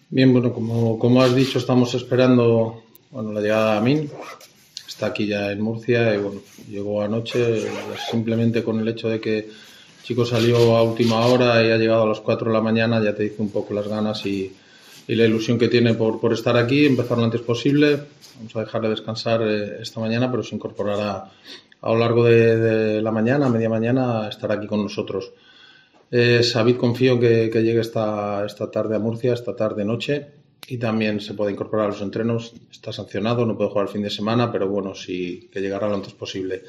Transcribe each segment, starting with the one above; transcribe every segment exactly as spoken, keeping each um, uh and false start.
Bien, bueno, como, como has dicho, estamos esperando bueno, la llegada de Amin. Está aquí ya en Murcia y bueno, llegó anoche simplemente con el hecho de que el chico salió a última hora y ha llegado a las cuatro de la mañana, ya te dice un poco las ganas y, y la ilusión que tiene por, por estar aquí, empezar lo antes posible. Vamos a dejarle descansar eh, esta mañana, pero se incorporará a lo largo de, de la mañana, media mañana, a estar aquí con nosotros. Eh, Sabid confío que, que llegue esta, esta tarde a Murcia, esta tarde-noche, y también se puede incorporar a los entrenos. Está sancionado, no puede jugar el fin de semana, pero bueno, sí que llegará lo antes posible.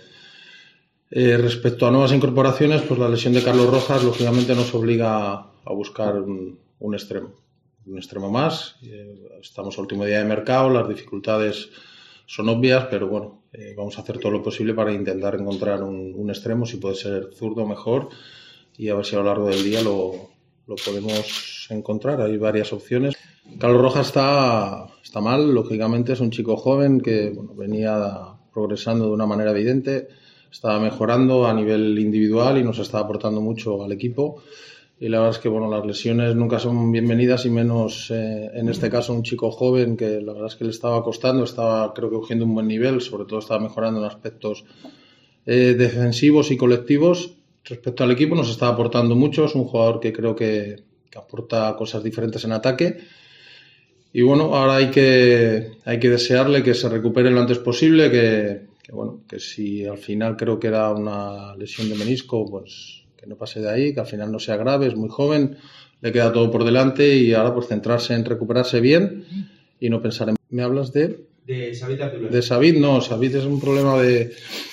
Eh, respecto a nuevas incorporaciones, pues la lesión de Carlos Rojas lógicamente nos obliga a buscar un, un extremo, un extremo más. Eh, estamos al último día de mercado, las dificultades son obvias, pero bueno, eh, vamos a hacer todo lo posible para intentar encontrar un, un extremo, si puede ser zurdo mejor, y a ver si a lo largo del día lo, lo podemos encontrar. Hay varias opciones. Carlos Rojas está, está mal, lógicamente es un chico joven que bueno, venía progresando de una manera evidente, estaba mejorando a nivel individual y nos está aportando mucho al equipo. Y la verdad es que bueno, las lesiones nunca son bienvenidas y menos eh, en este caso un chico joven que la verdad es que le estaba costando, estaba creo que cogiendo un buen nivel, sobre todo estaba mejorando en aspectos eh, defensivos y colectivos. Respecto al equipo nos está aportando mucho, es un jugador que creo que, que aporta cosas diferentes en ataque y bueno, ahora hay que, hay que desearle que se recupere lo antes posible, que, que bueno, que si al final creo que era una lesión de menisco, pues que no pase de ahí, que al final no sea grave, es muy joven, le queda todo por delante y ahora pues centrarse en recuperarse bien y no pensar en... ¿Me hablas de...? De Sabid Abdullaev. De Sabid, no, Sabid es un problema de...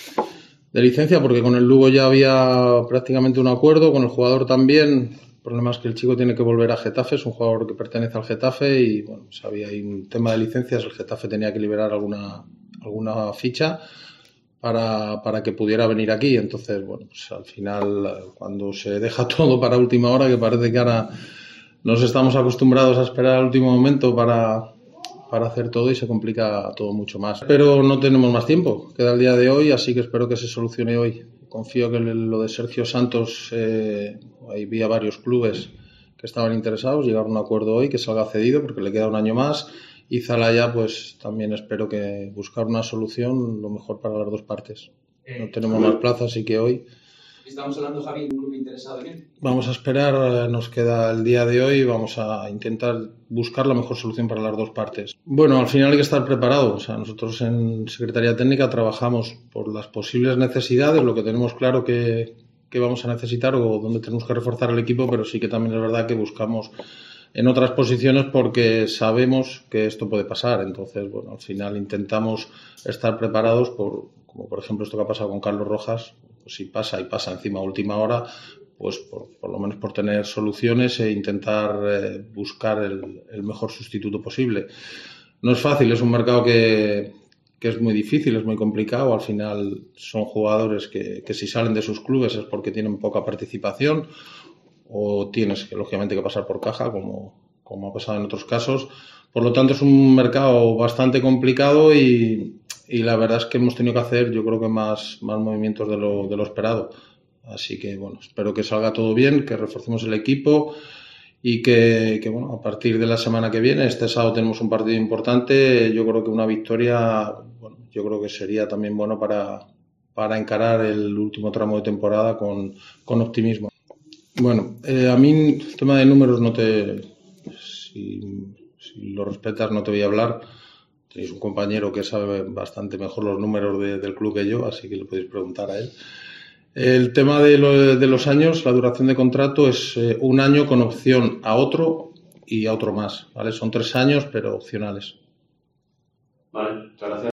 de licencia, porque con el Lugo ya había prácticamente un acuerdo, con el jugador también. El problema es que el chico tiene que volver a Getafe, es un jugador que pertenece al Getafe y bueno, pues había ahí un tema de licencias, el Getafe tenía que liberar alguna, alguna ficha para, para que pudiera venir aquí. Entonces, bueno, pues al final cuando se deja todo para última hora, que parece que ahora nos estamos acostumbrados a esperar al último momento para... para hacer todo y se complica todo mucho más. Pero no tenemos más tiempo, queda el día de hoy, así que espero que se solucione hoy. Confío que lo de Sergio Santos, eh, había varios clubes que estaban interesados, llegar a un acuerdo hoy, que salga cedido porque le queda un año más. Y Zalaya, pues también espero que buscar una solución lo mejor para las dos partes. No tenemos más plazas, así que hoy... Estamos hablando, Javi, de un club interesado en él. Vamos a esperar, nos queda el día de hoy y vamos a intentar buscar la mejor solución para las dos partes. Bueno, al final hay que estar preparado. O sea, nosotros en Secretaría Técnica trabajamos por las posibles necesidades, lo que tenemos claro que, que vamos a necesitar o dónde tenemos que reforzar el equipo, pero sí que también es verdad que buscamos en otras posiciones porque sabemos que esto puede pasar. Entonces, bueno, al final intentamos estar preparados por, como por ejemplo esto que ha pasado con Carlos Rojas. Pues si pasa y pasa encima a última hora, pues por, por lo menos por tener soluciones e intentar eh, buscar el, el mejor sustituto posible. No es fácil, es un mercado que, que es muy difícil, es muy complicado. Al final son jugadores que, que si salen de sus clubes es porque tienen poca participación o tienes que lógicamente que pasar por caja, como, como ha pasado en otros casos. Por lo tanto es un mercado bastante complicado y, y la verdad es que hemos tenido que hacer yo creo que más, más movimientos de lo, de lo esperado. Así que bueno, espero que salga todo bien, que reforcemos el equipo y que, que bueno, a partir de la semana que viene, este sábado tenemos un partido importante, yo creo que una victoria, bueno, yo creo que sería también bueno para, para encarar el último tramo de temporada con, con optimismo. Bueno, eh, a mí el tema de números no te... Si, si lo respetas no te voy a hablar. Tenéis un compañero que sabe bastante mejor los números de, del club que yo, así que le podéis preguntar a él. El tema de, lo, de los años, la duración de contrato es eh, un año con opción a otro y a otro más, ¿vale? Son tres años, pero opcionales. Vale, muchas gracias.